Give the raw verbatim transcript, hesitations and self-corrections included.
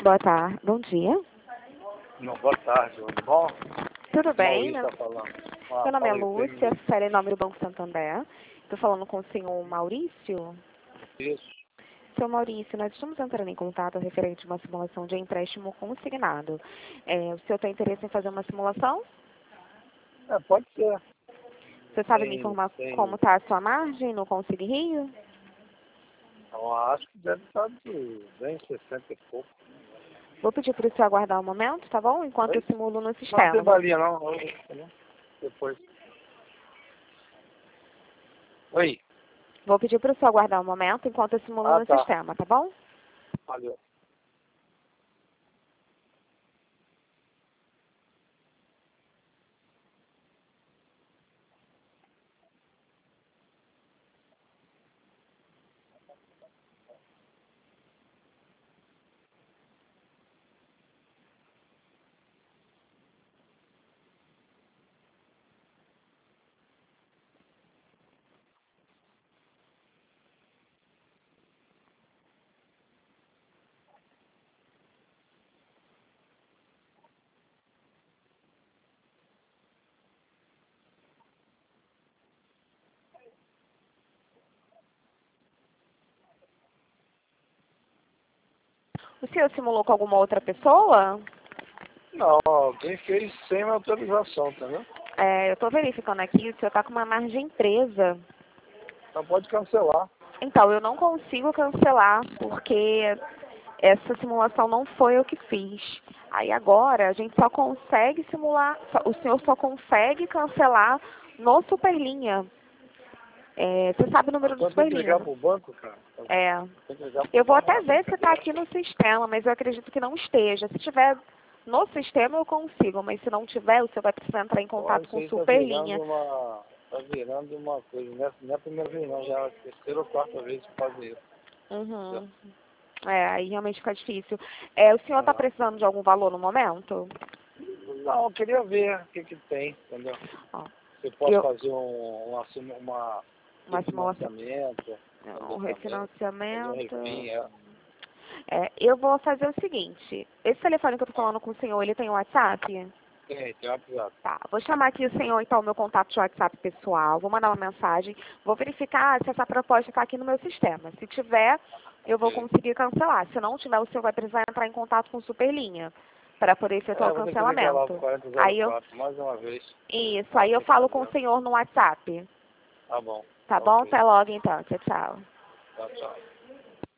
Boa tarde. Bom dia. Não, boa tarde, tudo bom? Tudo bem? Maurício Meu, tá falando. Ah, meu nome é fala aí, Lúcia, bem- série em nome do Banco Santander. Estou falando com o senhor Maurício. Isso. Senhor Maurício, nós estamos entrando em contato referente a uma simulação de empréstimo consignado. É, o senhor tem interesse em fazer uma simulação? É, pode ser. Você sabe me Tem, informar como tem. está a sua margem no Consigne Rio? Eu acho que deve estar de bem sessenta e pouco. Vou pedir para o senhor aguardar um momento, tá bom? Enquanto eu Oi? simulo no Não tem sistema. valia não. Oi, tá bom? Depois. Oi. Vou pedir para o senhor aguardar um momento enquanto eu simulo Ah, no tá. sistema, tá bom? Valeu. O senhor simulou com alguma outra pessoa? Não, alguém fez sem autorização, entendeu? É, eu estou verificando aqui, o senhor está com uma margem presa. Então pode cancelar. Então, eu não consigo cancelar, porque essa simulação não foi eu que fiz. Aí agora, a gente só consegue simular, só- o senhor só consegue cancelar no Superlinha. É, você sabe o número do Então tem que Superlinha, ligar né? pro banco, cara. É. Tem que ligar pro Eu vou banco. até ver se está aqui no sistema, mas eu acredito que não esteja. Se tiver no sistema, eu consigo, mas se não tiver, o senhor vai precisar entrar em Ó, contato isso com o aí tá virando Superlinha. uma. Tá virando uma coisa. Não é, não é a primeira vez não, já é a terceira ou quarta vez que faz isso. Uhum. É, aí realmente fica difícil. É, o senhor está Ah. precisando de algum valor no momento? Não, eu queria ver o que que tem, entendeu? Ó, Se eu posso eu, fazer um, uma, sim- uma uma simulação, refinanciamento, um também, também, fazer um refinanciamento. refim, é. É, eu vou fazer o seguinte. Esse telefone que eu tô falando com o senhor, ele tem WhatsApp? Tem, tem uma pisada. Tá, vou chamar aqui o senhor, então, meu contato de WhatsApp pessoal, vou mandar uma mensagem, vou verificar se essa proposta está aqui no meu sistema. Se tiver, eu vou Ok. conseguir cancelar. Se não tiver, o senhor vai precisar entrar em contato com o Superlinha para poder efetuar É, o vou ter que ligar lá pro cancelamento. quarenta zero Aí eu, quatro mais uma vez. isso, Ah, aí eu tem que falo com o fazer. senhor no WhatsApp. Tá bom. Tá bom? Ok. Até logo, então. Tchau, tchau. Tchau, tchau.